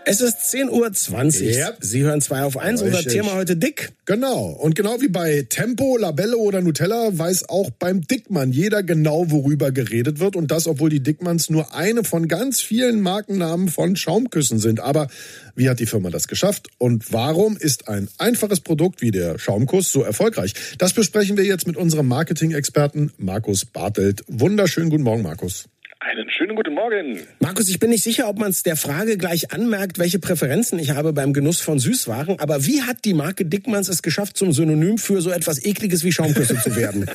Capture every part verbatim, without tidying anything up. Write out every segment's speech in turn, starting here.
Es ist zehn Uhr zwanzig. Ja. Sie hören zwei auf eins. Unser Thema heute dick. Genau. Und genau wie bei Tempo, Labello oder Nutella weiß auch beim Dickmann jeder genau, worüber geredet wird. Und das, obwohl die Dickmanns nur eine von ganz vielen Markennamen von Schaumküssen sind. Aber wie hat die Firma das geschafft? Und warum ist ein einfaches Produkt wie der Schaumkuss so erfolgreich? Das besprechen wir jetzt mit unserem Marketing-Experten Markus Bartelt. Wunderschönen guten Morgen, Markus. Einen schönen guten Morgen. Markus, ich bin nicht sicher, ob man es der Frage gleich anmerkt, welche Präferenzen ich habe beim Genuss von Süßwaren. Aber wie hat die Marke Dickmanns es geschafft, zum Synonym für so etwas Ekliges wie Schaumküsse zu werden?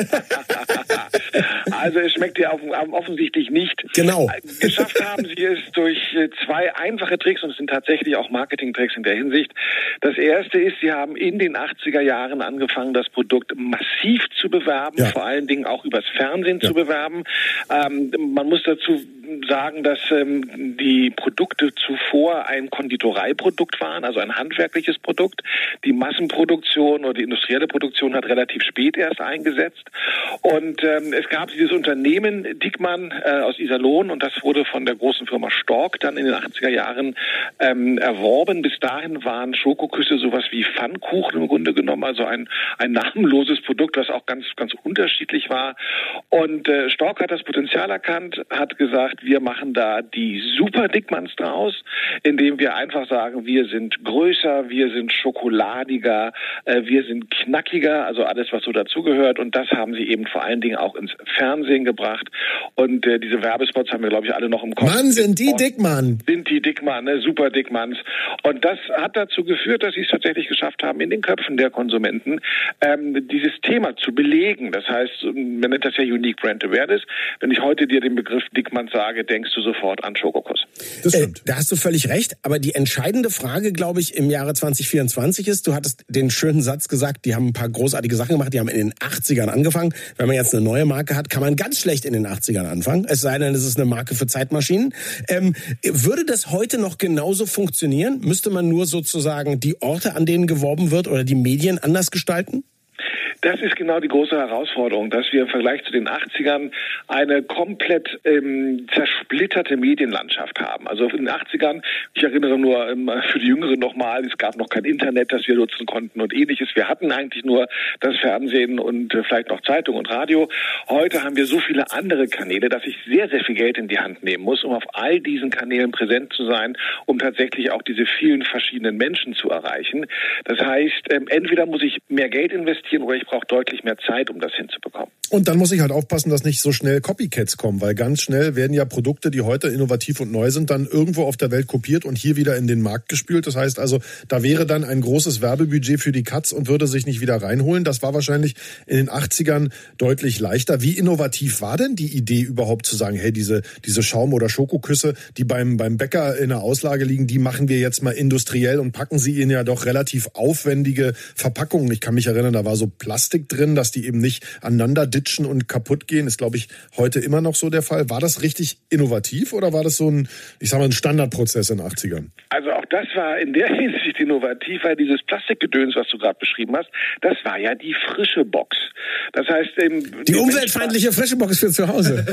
Also es schmeckt dir offensichtlich nicht. Genau. Geschafft haben sie es durch zwei einfache Tricks, und es sind tatsächlich auch Marketing-Tricks in der Hinsicht. Das erste ist, sie haben in den achtziger Jahren angefangen, das Produkt massiv zu bewerben, ja. vor allen Dingen auch übers Fernsehen ja. zu bewerben. Ähm, man muss dazu sagen, dass ähm, die Produkte zuvor ein Konditoreiprodukt waren, also ein handwerkliches Produkt. Die Massenproduktion oder die industrielle Produktion hat relativ spät erst eingesetzt. Und ähm, es gab dieses Unternehmen Dickmann äh, aus Iserlohn, und das wurde von der großen Firma Stork dann in den achtziger Jahren ähm, erworben. Bis dahin waren Schokoküsse sowas wie Pfannkuchen im Grunde genommen, also ein, ein namenloses Produkt, was auch ganz, ganz unterschiedlich war. Und äh, Stork hat das Potenzial erkannt, hat gesagt, wir machen da die Super Dickmanns draus, indem wir einfach sagen, wir sind größer, wir sind schokoladiger, äh, wir sind knackiger, also alles, was so dazugehört. Und das haben sie eben vor allen Dingen auch ins Fernsehen gebracht. Und äh, diese Werbespots haben wir, glaube ich, alle noch im Kopf. Mann, sind die Dickmann. Sind die Dickmann, ne? Super Dickmanns. Und das hat dazu geführt, dass sie es tatsächlich geschafft haben, in den Köpfen der Konsumenten ähm, dieses Thema zu belegen. Das heißt, man nennt das ja Unique Brand Awareness. Wenn ich heute dir den Begriff Dickmann sage, denkst du sofort an Schokokuss. Das stimmt. Äh, da hast du völlig recht. Aber die entscheidende Frage, glaube ich, im Jahre zwanzig vierundzwanzig ist, du hattest den schönen Satz gesagt, die haben ein paar großartige Sachen gemacht, die haben in den achtzigern angefangen. Wenn man jetzt eine neue Marke hat, kann man ganz schlecht in den achtzigern anfangen. Es sei denn, es ist eine Marke für Zeitmaschinen. Ähm, würde das heute noch genauso funktionieren? Müsste man nur sozusagen die Orte, an denen geworben wird, oder die Medien anders gestalten? Das ist genau die große Herausforderung, dass wir im Vergleich zu den achtzigern eine komplett ähm, zersplitterte Medienlandschaft haben. Also in den achtzigern, ich erinnere nur ähm, für die Jüngeren nochmal, es gab noch kein Internet, das wir nutzen konnten und ähnliches. Wir hatten eigentlich nur das Fernsehen und äh, vielleicht noch Zeitung und Radio. Heute haben wir so viele andere Kanäle, dass ich sehr, sehr viel Geld in die Hand nehmen muss, um auf all diesen Kanälen präsent zu sein, um tatsächlich auch diese vielen verschiedenen Menschen zu erreichen. Das heißt, ähm, entweder muss ich mehr Geld investieren oder ich brauche deutlich mehr Zeit, um das hinzubekommen. Und dann muss ich halt aufpassen, dass nicht so schnell Copycats kommen, weil ganz schnell werden ja Produkte, die heute innovativ und neu sind, dann irgendwo auf der Welt kopiert und hier wieder in den Markt gespült. Das heißt also, da wäre dann ein großes Werbebudget für die Katz und würde sich nicht wieder reinholen. Das war wahrscheinlich in den achtzigern deutlich leichter. Wie innovativ war denn die Idee überhaupt zu sagen, hey, diese, diese Schaum- oder Schokoküsse, die beim, beim Bäcker in der Auslage liegen, die machen wir jetzt mal industriell und packen sie in ja doch relativ aufwendige Verpackungen. Ich kann mich erinnern, da war so Plastik drin, dass die eben nicht aneinander ditchen und kaputt gehen, ist, glaube ich, heute immer noch so der Fall. War das richtig innovativ oder war das so ein, ich sag mal, ein Standardprozess in den achtzigern? Also auch das war in der Hinsicht innovativ, weil dieses Plastikgedöns, was du gerade beschrieben hast, das war ja die frische Box. Das heißt, ähm, die umweltfeindliche war, frische Box für zu Hause.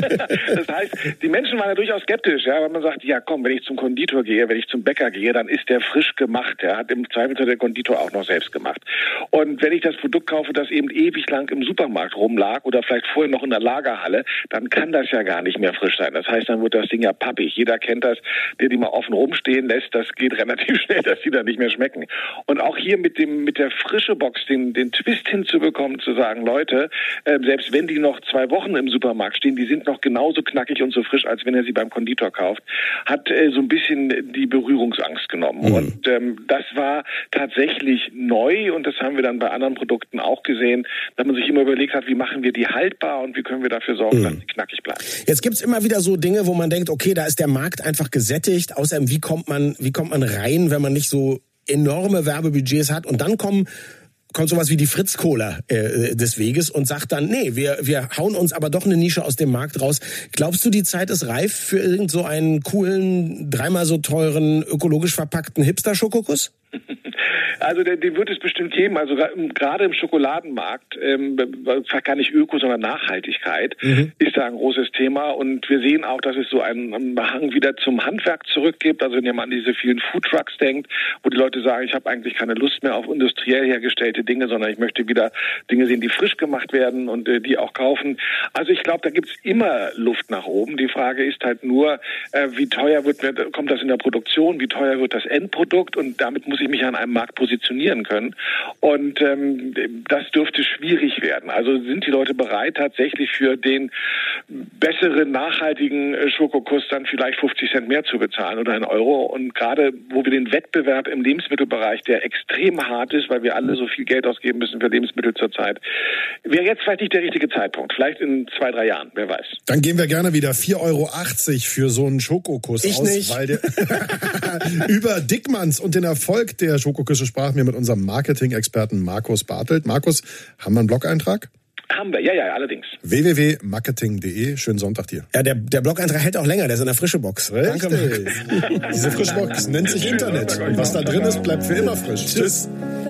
Das heißt, die Menschen waren ja durchaus skeptisch, ja, weil man sagt, ja komm, wenn ich zum Konditor gehe, wenn ich zum Bäcker gehe, dann ist der frisch gemacht. Der hat im Zweifelsfall der Konditor auch noch selbst gemacht. Und wenn ich das Produkt kaufe, das eben ewig lang im Supermarkt rumlag oder vielleicht vorher noch in der Lagerhalle, dann kann das ja gar nicht mehr frisch sein. Das heißt, dann wird das Ding ja pappig. Jeder kennt das, der die mal offen rumstehen lässt, das geht relativ schnell, dass die dann nicht mehr schmecken. Und auch hier mit dem mit der frische Box den den Twist hinzubekommen, zu sagen, Leute, äh, selbst wenn die noch zwei Wochen im Supermarkt stehen, die sind noch genauso knackig und so frisch, als wenn ihr sie beim Konditor kauft, hat äh, so ein bisschen die Berührungsangst genommen. Mhm. Und ähm, das war tatsächlich neu, und das haben wir dann bei anderen Produkten auch gesehen, dass man sich immer überlegt hat, wie machen wir die haltbar und wie können wir dafür sorgen, mhm. dass die knackig bleiben. Jetzt gibt's immer wieder so Dinge, wo man denkt, okay, da ist der Markt einfach gesättigt. Außerdem, wie kommt man, wie kommt man rein, wenn man nicht so enorme Werbebudgets hat? Und dann kommen kommt sowas wie die Fritz-Cola äh, des Weges und sagt dann, nee, wir wir hauen uns aber doch eine Nische aus dem Markt raus. Glaubst du, die Zeit ist reif für irgend so einen coolen, dreimal so teuren, ökologisch verpackten Hipster-Schokokuss? Also den, den wird es bestimmt geben. Also gerade im Schokoladenmarkt, ähm, gar nicht Öko, sondern Nachhaltigkeit, mhm. ist da ein großes Thema. Und wir sehen auch, dass es so einen, einen Hang wieder zum Handwerk zurückgibt. Also wenn man an diese vielen Foodtrucks denkt, wo die Leute sagen, ich habe eigentlich keine Lust mehr auf industriell hergestellte Dinge, sondern ich möchte wieder Dinge sehen, die frisch gemacht werden und äh, die auch kaufen. Also ich glaube, da gibt's immer Luft nach oben. Die Frage ist halt nur, äh, wie teuer wird, kommt das in der Produktion, wie teuer wird das Endprodukt, und damit muss ich mich an einem Markt positionieren können. Und ähm, das dürfte schwierig werden. Also sind die Leute bereit, tatsächlich für den besseren, nachhaltigen Schokokuss dann vielleicht fünfzig Cent mehr zu bezahlen oder einen Euro? Und gerade, wo wir den Wettbewerb im Lebensmittelbereich, der extrem hart ist, weil wir alle so viel Geld ausgeben müssen für Lebensmittel zurzeit, wäre jetzt vielleicht nicht der richtige Zeitpunkt. Vielleicht in zwei, drei Jahren, wer weiß. Dann gehen wir gerne wieder vier Euro achtzig für so einen Schokokuss ich aus. Nicht. Weil der über Dickmanns und den Erfolg der Schokoküsse sprachen wir mit unserem Marketing-Experten Markus Bartelt. Markus, haben wir einen Blog-Eintrag? Haben wir, ja, ja, allerdings. w w w punkt marketing punkt de. Schönen Sonntag dir. Ja, der, der Blog-Eintrag hält auch länger, der ist in der frische Box. Richtig. Danke. Diese frische Box nennt sich Internet. Und was da drin ist, bleibt für immer frisch. Tschüss.